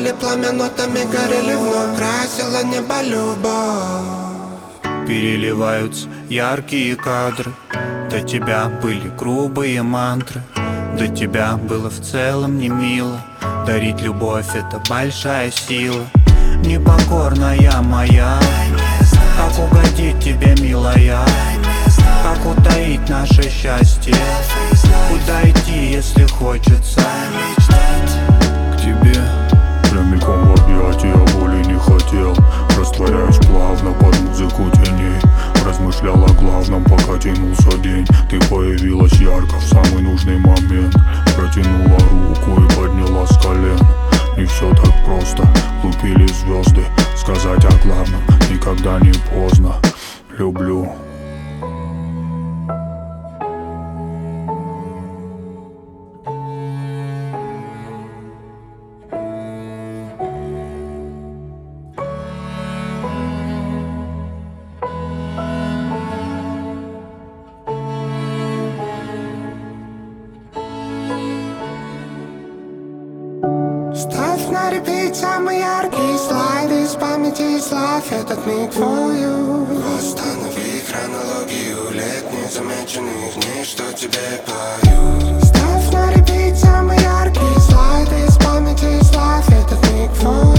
Пылали пламя, нотами горели вновь. Красила небо любовь. Переливаются яркие кадры. До тебя были грубые мантры. До тебя было в целом не мило. Дарить любовь — это большая сила. Непокорная моя, как угодить тебе, милая? Как утаить наше счастье? Куда идти, если хочется? К тебе прямиком в объятия, боли не хотел. Растворяюсь плавно под музыку теней. Размышлял о главном, пока тянулся день. Ты появилась ярко в самый нужный момент. Протянула руку и подняла с колен. Не все так просто, лупили звезды. Сказать о главном никогда не поздно. Люблю. Ставь на репит самые яркие слайды из памяти и славь этот миг for you. Восстанови хронологию лет незамеченных дней, что тебе пою. Ставь на репит самые яркие слайды из памяти и славь этот миг for you.